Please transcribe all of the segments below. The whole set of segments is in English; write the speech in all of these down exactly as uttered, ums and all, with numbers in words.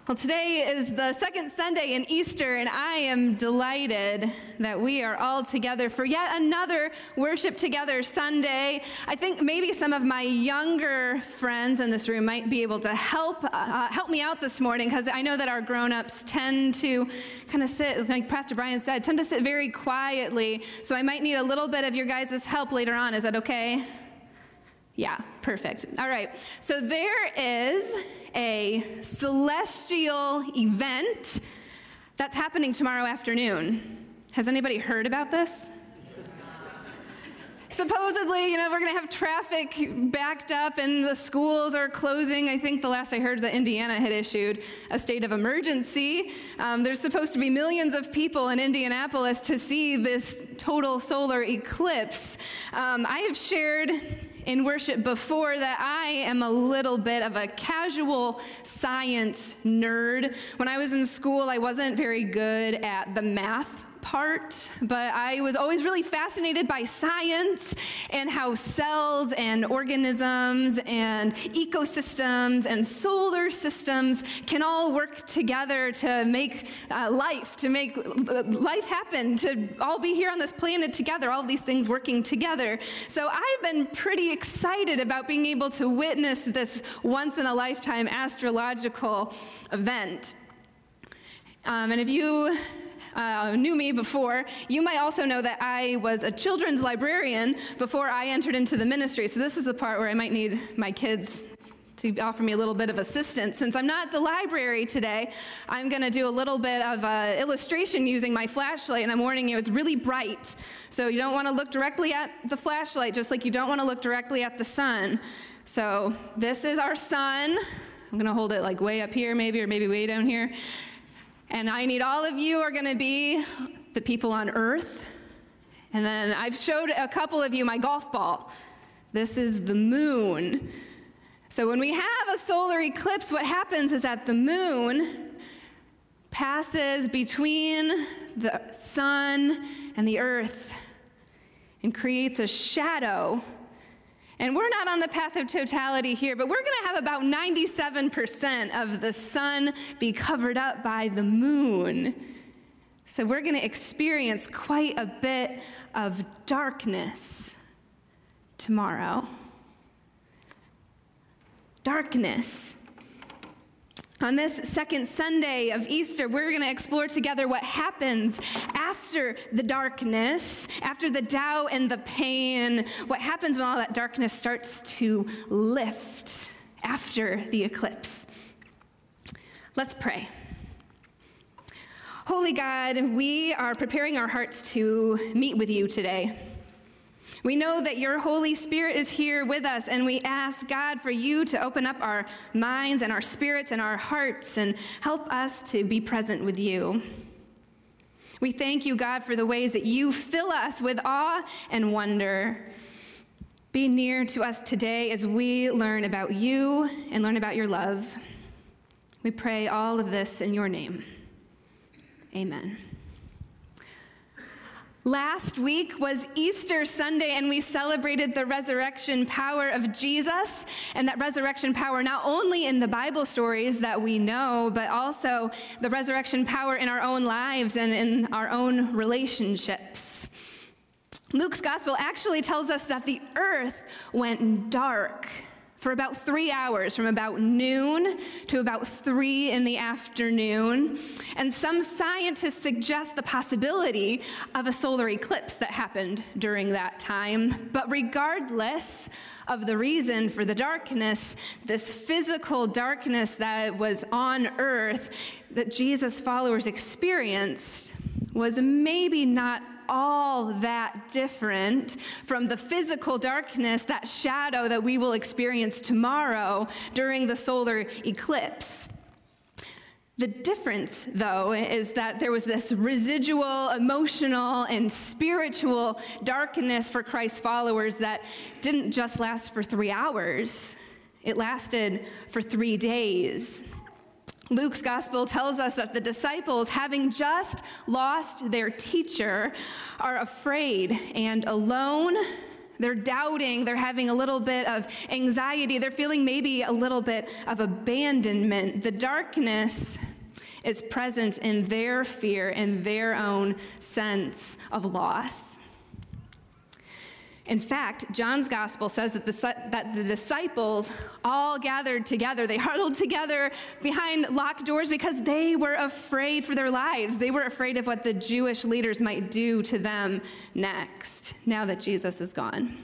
Well, today is the second Sunday in Easter, and I am delighted that we are all together for yet another Worship Together Sunday. I think maybe some of my younger friends in this room might be able to help uh, help me out this morning, because I know that our grown-ups tend to kind of sit, like Pastor Brian said, tend to sit very quietly, so I might need a little bit of your guys' help later on. Is that okay? Yeah, perfect. All right, so there is a celestial event that's happening tomorrow afternoon. Has anybody heard about this? Supposedly, you know, we're going to have traffic backed up and the schools are closing. I think the last I heard is that Indiana had issued a state of emergency. Um, there's supposed to be millions of people in Indianapolis to see this total solar eclipse. Um, I have shared in worship before that I am a little bit of a casual science nerd. When I was in school, I wasn't very good at the math part, but I was always really fascinated by science and how cells and organisms and ecosystems and solar systems can all work together to make uh, life, to make life happen, to all be here on this planet together, all of these things working together. So I've been pretty excited about being able to witness this once-in-a-lifetime astrological event. Um, and if you Uh, knew me before, you might also know that I was a children's librarian before I entered into the ministry. So this is the part where I might need my kids to offer me a little bit of assistance. Since I'm not at the library today, I'm going to do a little bit of uh, illustration using my flashlight, and I'm warning you, it's really bright. So you don't want to look directly at the flashlight, just like you don't want to look directly at the sun. So this is our sun. I'm going to hold it like way up here maybe, or maybe way down here. And I need all of you are going to be the people on Earth. And then I've showed a couple of you my golf ball. This is the moon. So when we have a solar eclipse, what happens is that the moon passes between the sun and the Earth and creates a shadow. And we're not on the path of totality here, but we're going to have about ninety-seven percent of the sun be covered up by the moon. So we're going to experience quite a bit of darkness tomorrow. Darkness. On this second Sunday of Easter, we're going to explore together what happens after the darkness, after the doubt and the pain, what happens when all that darkness starts to lift after the eclipse. Let's pray. Holy God, we are preparing our hearts to meet with you today. We know that your Holy Spirit is here with us, and we ask, God, for you to open up our minds and our spirits and our hearts and help us to be present with you. We thank you, God, for the ways that you fill us with awe and wonder. Be near to us today as we learn about you and learn about your love. We pray all of this in your name. Amen. Last week was Easter Sunday, and we celebrated the resurrection power of Jesus, and that resurrection power not only in the Bible stories that we know, but also the resurrection power in our own lives and in our own relationships. Luke's gospel actually tells us that the earth went dark for about three hours, from about noon to about three in the afternoon. And some scientists suggest the possibility of a solar eclipse that happened during that time. But regardless of the reason for the darkness, this physical darkness that was on earth that Jesus' followers experienced was maybe not all that different from the physical darkness, that shadow that we will experience tomorrow during the solar eclipse. The difference, though, is that there was this residual emotional and spiritual darkness for Christ's followers that didn't just last for three hours. It lasted for three days. Luke's gospel tells us that the disciples, having just lost their teacher, are afraid and alone They're doubting, they're having a little bit of anxiety, they're feeling maybe a little bit of abandonment. The darkness is present in their fear and their own sense of loss. In fact, John's gospel says that the, that the disciples all gathered together. They huddled together behind locked doors because they were afraid for their lives. They were afraid of what the Jewish leaders might do to them next, now that Jesus is gone.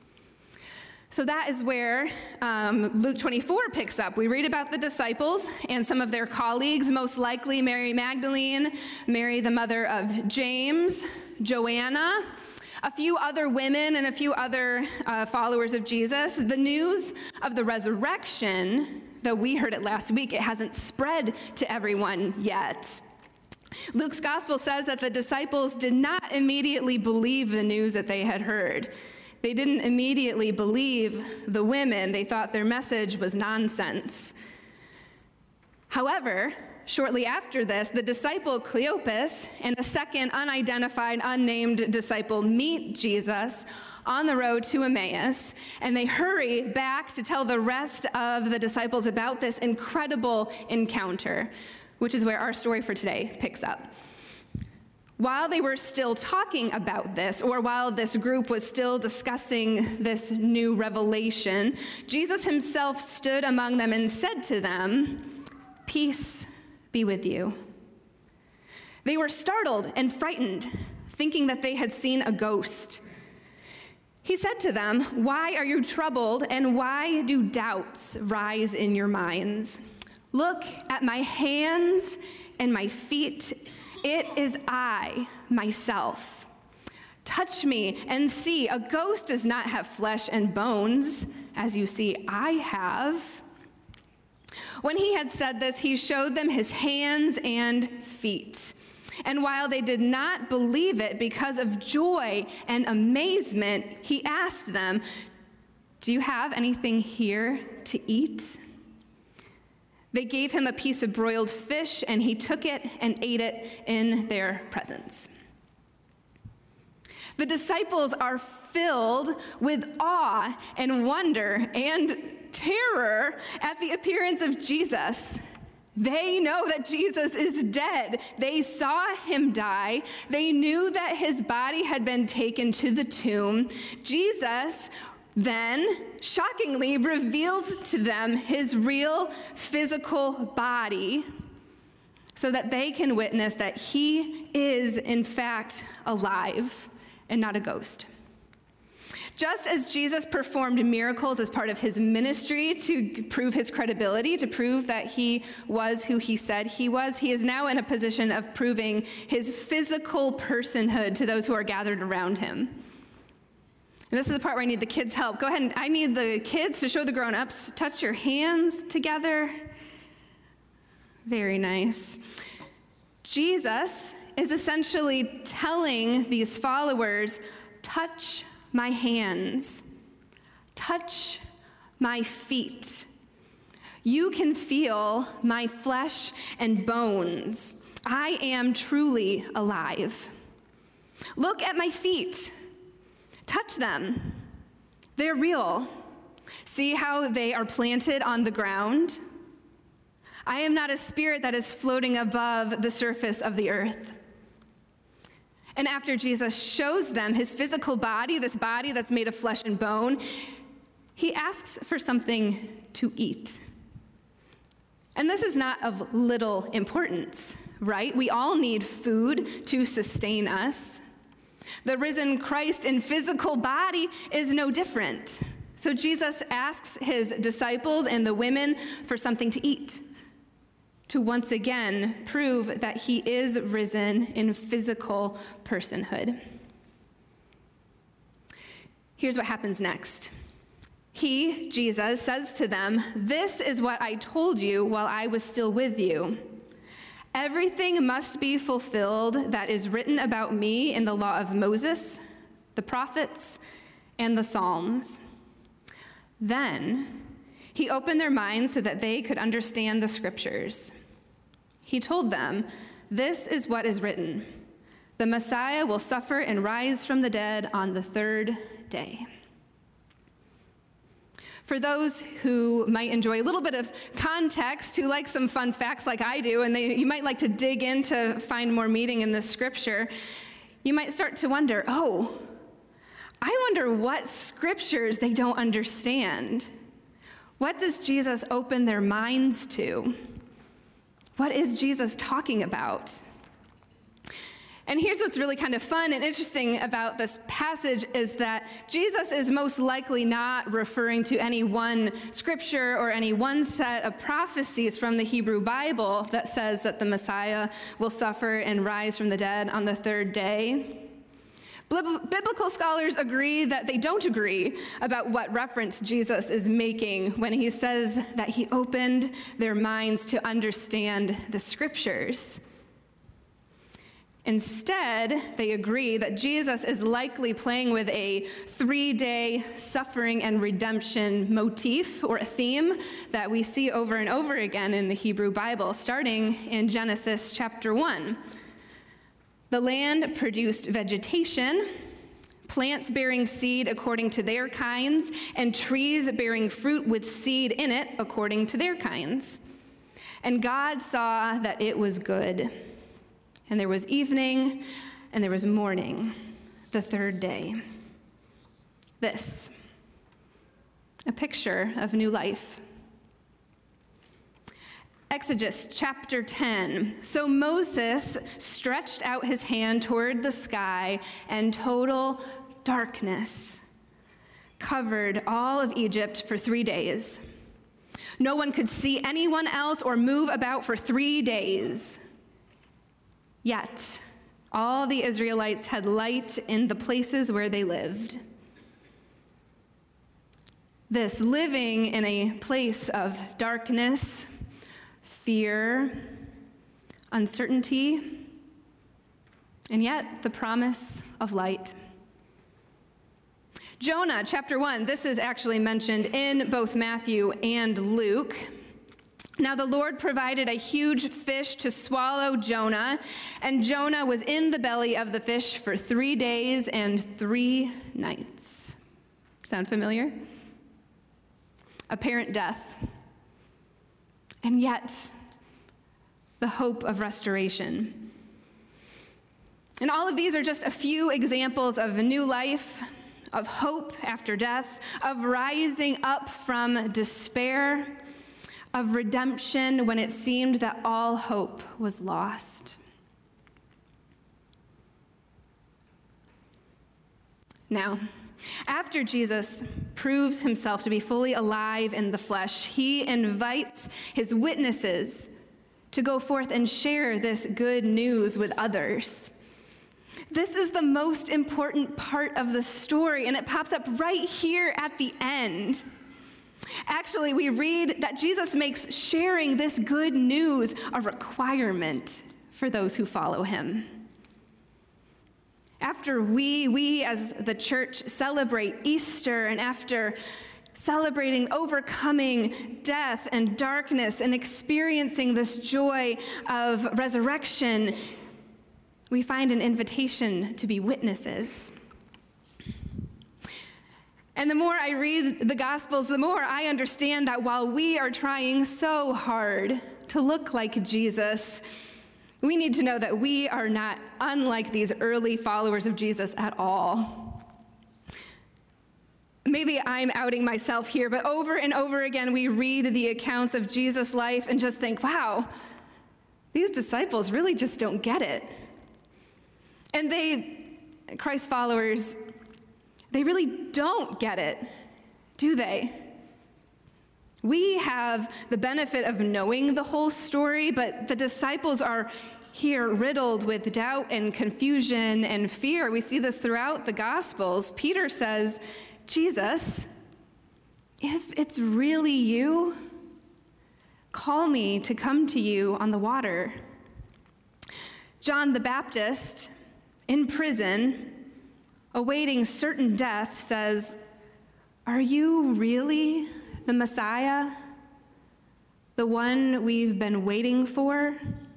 So that is where um, Luke twenty-four picks up. We read about the disciples and some of their colleagues, most likely Mary Magdalene, Mary the mother of James, Joanna, a few other women and a few other uh, followers of Jesus. The news of the resurrection, though we heard it last week, it hasn't spread to everyone yet. Luke's gospel says that the disciples did not immediately believe the news that they had heard. They didn't immediately believe the women. They thought their message was nonsense. However, shortly after this, the disciple Cleopas and a second unidentified, unnamed disciple meet Jesus on the road to Emmaus, and they hurry back to tell the rest of the disciples about this incredible encounter, which is where our story for today picks up. While they were still talking about this, or while this group was still discussing this new revelation, Jesus himself stood among them and said to them, "Peace be with you." They were startled and frightened, thinking that they had seen a ghost. He said to them, "Why are you troubled, and why do doubts rise in your minds? Look at my hands and my feet. It is I, myself. Touch me and see. A ghost does not have flesh and bones, as you see I have." When he had said this, he showed them his hands and feet. And while they did not believe it because of joy and amazement, he asked them, "Do you have anything here to eat?" They gave him a piece of broiled fish, and he took it and ate it in their presence. The disciples are filled with awe and wonder and terror at the appearance of Jesus. They know that Jesus is dead. They saw him die. They knew that his body had been taken to the tomb. Jesus then, shockingly, reveals to them his real physical body so that they can witness that he is, in fact, alive and not a ghost. Just as Jesus performed miracles as part of his ministry to prove his credibility, to prove that he was who he said he was, he is now in a position of proving his physical personhood to those who are gathered around him. And this is the part where I need the kids' help. Go ahead, and I need the kids to show the grown-ups. Touch your hands together. Very nice. Jesus is essentially telling these followers, touch my hands, touch my feet. You can feel my flesh and bones. I am truly alive. Look at my feet. Touch them. They're real. See how they are planted on the ground? I am not a spirit that is floating above the surface of the earth. And after Jesus shows them his physical body, this body that's made of flesh and bone, he asks for something to eat. And this is not of little importance, right? We all need food to sustain us. The risen Christ in physical body is no different. So Jesus asks his disciples and the women for something to eat, to once again prove that he is risen in physical personhood. Here's what happens next. He, Jesus, says to them, "This is what I told you while I was still with you. Everything must be fulfilled that is written about me in the law of Moses, the prophets, and the Psalms." Then he opened their minds so that they could understand the scriptures. He told them, "This is what is written. The Messiah will suffer and rise from the dead on the third day." For those who might enjoy a little bit of context, who like some fun facts like I do, and they, you might like to dig in to find more meaning in this scripture, you might start to wonder, oh, I wonder what scriptures they don't understand. What does Jesus open their minds to? What is Jesus talking about? And here's what's really kind of fun and interesting about this passage is that Jesus is most likely not referring to any one scripture or any one set of prophecies from the Hebrew Bible that says that the Messiah will suffer and rise from the dead on the third day. Biblical scholars agree that they don't agree about what reference Jesus is making when he says that he opened their minds to understand the scriptures. Instead, they agree that Jesus is likely playing with a three-day suffering and redemption motif or a theme that we see over and over again in the Hebrew Bible, starting in Genesis chapter one. The land produced vegetation, plants bearing seed according to their kinds, and trees bearing fruit with seed in it according to their kinds. And God saw that it was good. And there was evening, and there was morning, the third day. This, a picture of new life. Exodus chapter ten. So Moses stretched out his hand toward the sky, and total darkness covered all of Egypt for three days. No one could see anyone else or move about for three days. Yet, all the Israelites had light in the places where they lived. This living in a place of darkness, fear, uncertainty, and yet the promise of light. Jonah, chapter one, this is actually mentioned in both Matthew and Luke. Now the Lord provided a huge fish to swallow Jonah, and Jonah was in the belly of the fish for three days and three nights. Sound familiar? Apparent death. And yet, the hope of restoration. And all of these are just a few examples of a new life, of hope after death, of rising up from despair, of redemption when it seemed that all hope was lost. Now, after Jesus proves himself to be fully alive in the flesh, he invites his witnesses to go forth and share this good news with others. This is the most important part of the story, and it pops up right here at the end. Actually, we read that Jesus makes sharing this good news a requirement for those who follow him. After we, we as the church celebrate Easter, and after celebrating overcoming death and darkness and experiencing this joy of resurrection, we find an invitation to be witnesses. And the more I read the Gospels, the more I understand that while we are trying so hard to look like Jesus, we need to know that we are not unlike these early followers of Jesus at all. Maybe I'm outing myself here, but over and over again we read the accounts of Jesus' life and just think, wow, these disciples really just don't get it. And they, Christ followers, they really don't get it, do they? We have the benefit of knowing the whole story, but the disciples are here riddled with doubt and confusion and fear. We see this throughout the Gospels. Peter says, Jesus, if it's really you, call me to come to you on the water. John the Baptist, in prison, awaiting certain death, says, are you really the Messiah, the one we've been waiting for?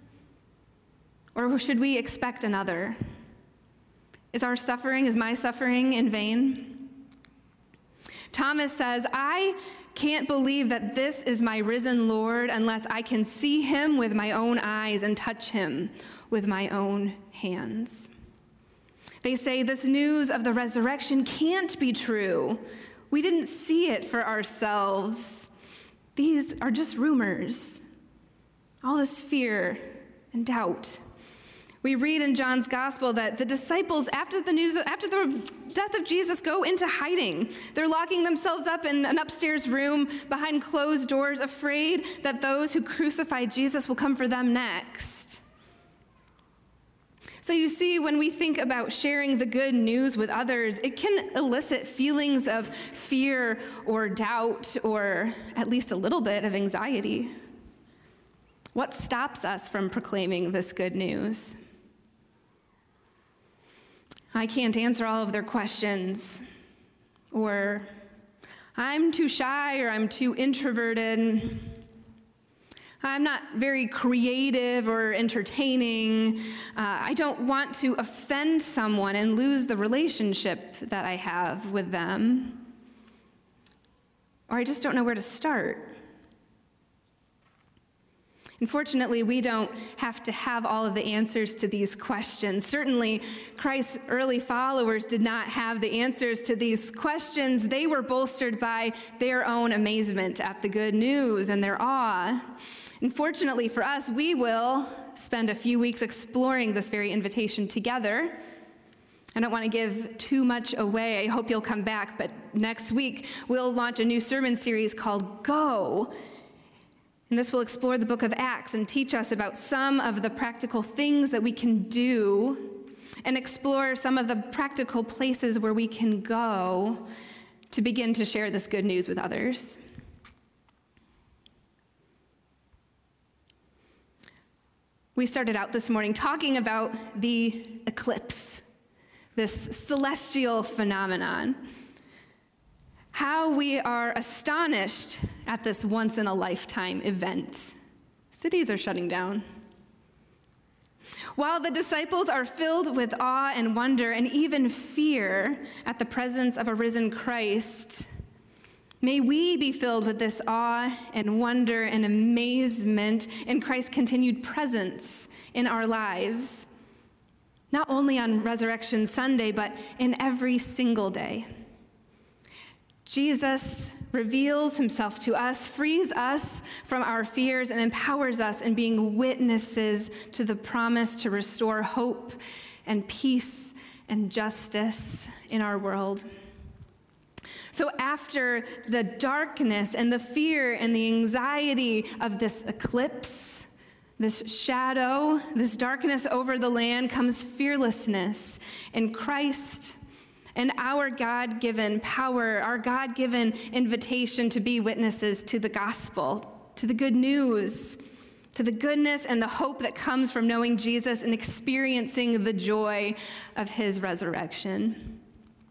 Or should we expect another? Is our suffering, is my suffering in vain? Thomas says, I can't believe that this is my risen Lord unless I can see him with my own eyes and touch him with my own hands. They say this news of the resurrection can't be true. We didn't see it for ourselves. These are just rumors. All this fear and doubt. We read in John's gospel that the disciples, after the news, after the death of Jesus, go into hiding. They're locking themselves up in an upstairs room behind closed doors, afraid that those who crucified Jesus will come for them next. So you see, when we think about sharing the good news with others, it can elicit feelings of fear or doubt, or at least a little bit of anxiety. What stops us from proclaiming this good news? I can't answer all of their questions, or I'm too shy, or I'm too introverted. I'm not very creative or entertaining. Uh, I don't want to offend someone and lose the relationship that I have with them. Or I just don't know where to start. Unfortunately, we don't have to have all of the answers to these questions. Certainly, Christ's early followers did not have the answers to these questions. They were bolstered by their own amazement at the good news and their awe. Unfortunately for us, we will spend a few weeks exploring this very invitation together. I don't want to give too much away. I hope you'll come back, but next week we'll launch a new sermon series called Go. And this will explore the book of Acts and teach us about some of the practical things that we can do and explore some of the practical places where we can go to begin to share this good news with others. We started out this morning talking about the eclipse, this celestial phenomenon. How we are astonished at this once-in-a-lifetime event. Cities are shutting down. While the disciples are filled with awe and wonder and even fear at the presence of a risen Christ, may we be filled with this awe and wonder and amazement in Christ's continued presence in our lives, not only on Resurrection Sunday, but in every single day. Jesus reveals himself to us, frees us from our fears, and empowers us in being witnesses to the promise to restore hope and peace and justice in our world. So after the darkness and the fear and the anxiety of this eclipse, this shadow, this darkness over the land, comes fearlessness in Christ and our God-given power, our God-given invitation to be witnesses to the gospel, to the good news, to the goodness and the hope that comes from knowing Jesus and experiencing the joy of his resurrection.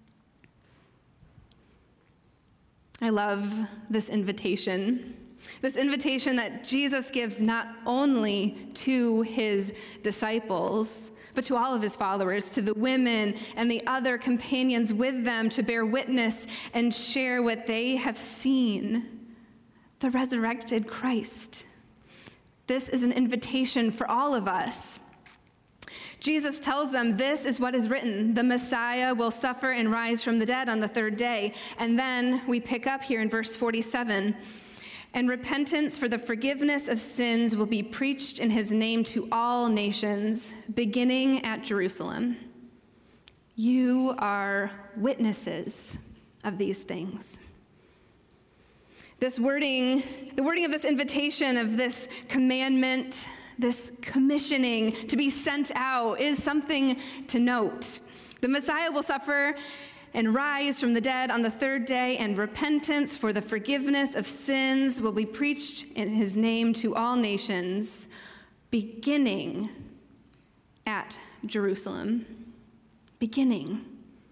I love this invitation. This invitation that Jesus gives not only to his disciples, but to all of his followers, to the women and the other companions with them, to bear witness and share what they have seen, the resurrected Christ. This is an invitation for all of us. Jesus tells them, this is what is written: the Messiah will suffer and rise from the dead on the third day. And then we pick up here in verse forty-seven. And repentance for the forgiveness of sins will be preached in his name to all nations, beginning at Jerusalem. You are witnesses of these things. This wording, the wording of this invitation, of this commandment, this commissioning to be sent out, is something to note. The Messiah will suffer and rise from the dead on the third day, and repentance for the forgiveness of sins will be preached in his name to all nations, beginning at Jerusalem. Beginning.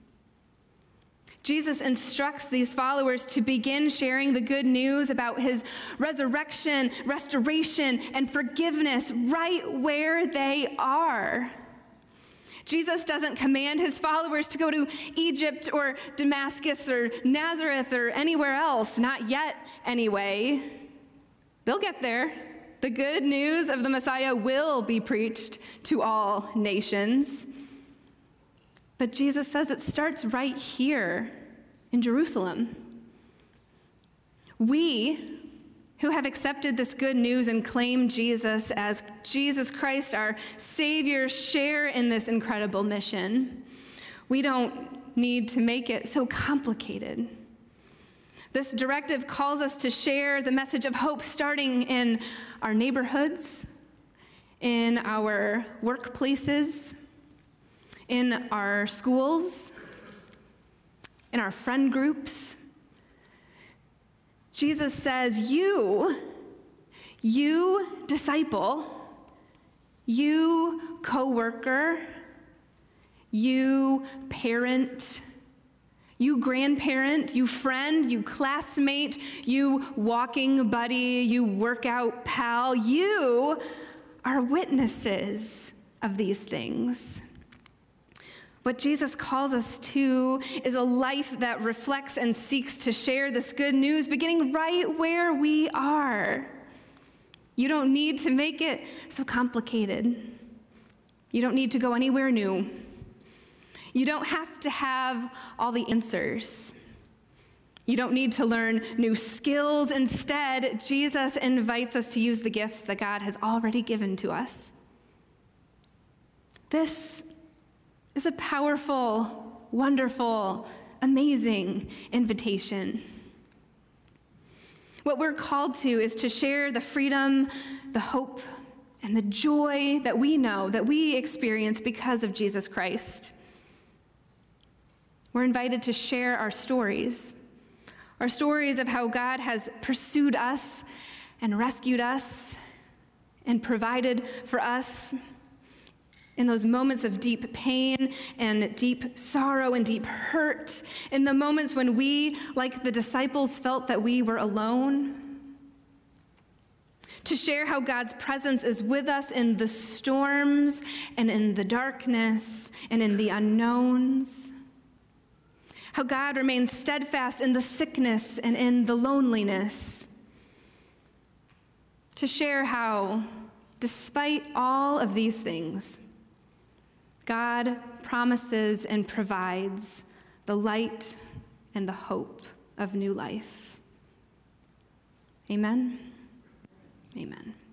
Jesus instructs these followers to begin sharing the good news about his resurrection, restoration, and forgiveness right where they are. Jesus doesn't command his followers to go to Egypt or Damascus or Nazareth or anywhere else, not yet anyway. They'll get there. The good news of the Messiah will be preached to all nations. But Jesus says it starts right here in Jerusalem. We who have accepted this good news and claim Jesus as Jesus Christ, our Savior, share in this incredible mission. We don't need to make it so complicated. This directive calls us to share the message of hope starting in our neighborhoods, in our workplaces, in our schools, in our friend groups. Jesus says, you, you disciple, you coworker, you parent, you grandparent, you friend, you classmate, you walking buddy, you workout pal, you are witnesses of these things. What Jesus calls us to is a life that reflects and seeks to share this good news, beginning right where we are. You don't need to make it so complicated. You don't need to go anywhere new. You don't have to have all the answers. You don't need to learn new skills. Instead, Jesus invites us to use the gifts that God has already given to us. This is a powerful, wonderful, amazing invitation. What we're called to is to share the freedom, the hope, and the joy that we know, that we experience because of Jesus Christ. We're invited to share our stories, our stories of how God has pursued us and rescued us and provided for us in those moments of deep pain and deep sorrow and deep hurt, in the moments when we, like the disciples, felt that we were alone. To share how God's presence is with us in the storms and in the darkness and in the unknowns. How God remains steadfast in the sickness and in the loneliness. To share how, despite all of these things, God promises and provides the light and the hope of new life. Amen. Amen.